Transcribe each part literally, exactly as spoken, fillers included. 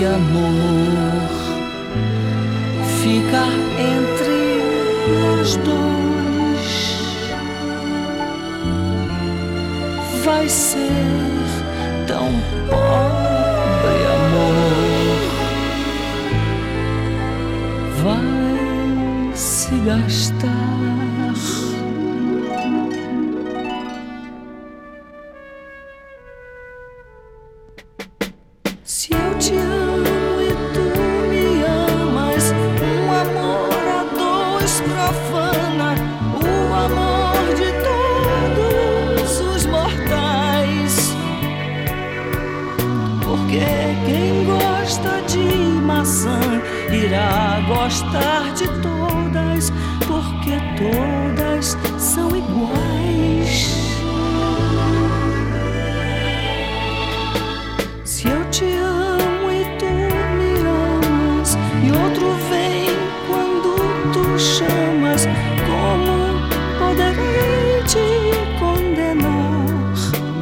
esse amor fica entre nós dois, vai ser tão pobre, amor, vai se gastar. Se eu te amo e tu me amas, um amor a dois profana o amor de todos os mortais. Porque quem gosta de maçã irá gostar de todas, porque todas são iguais. Se eu te amo e tu me amas, e outro vem quando tu chamas, como poderei te condenar?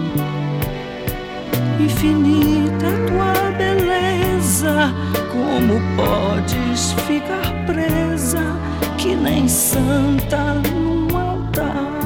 Infinita tua beleza, como podes ficar presa, que nem santa num altar?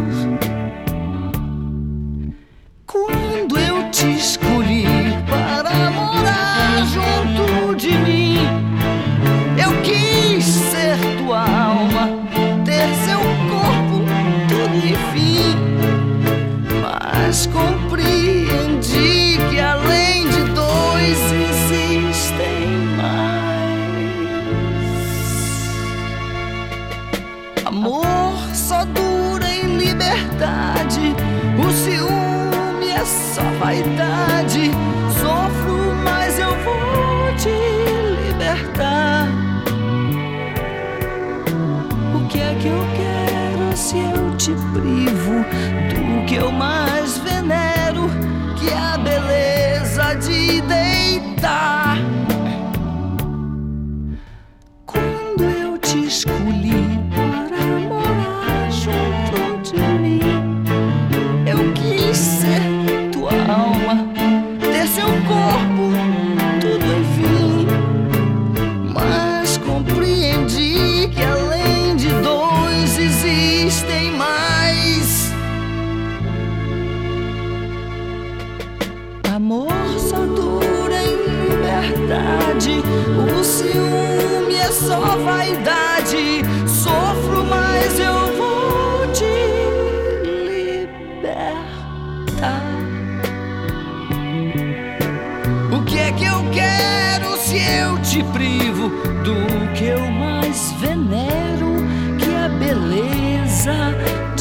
Quando eu te escolhi para morar junto de mim, eu quis ser tua alma, ter seu corpo, tudo enfim. Mas compreendi que além de dois existem mais. Amor só dura em liberdade, o ciúme é só vaidade. Sofro, mas eu vou te libertar. O que é que eu quero se eu te privo do que eu mais venero, que é a beleza de deitar? Quando eu te escolhi para morar junto de mim, eu quis ser tua alma, ter seu corpo, tudo enfim. Mas compreendi que além de dois existem mais. Amor só dura em liberdade, o ciúme é só vaidade. Sofro, mas eu vou te libertar. O que é que eu quero se eu te privo do que eu mais venero, que é a beleza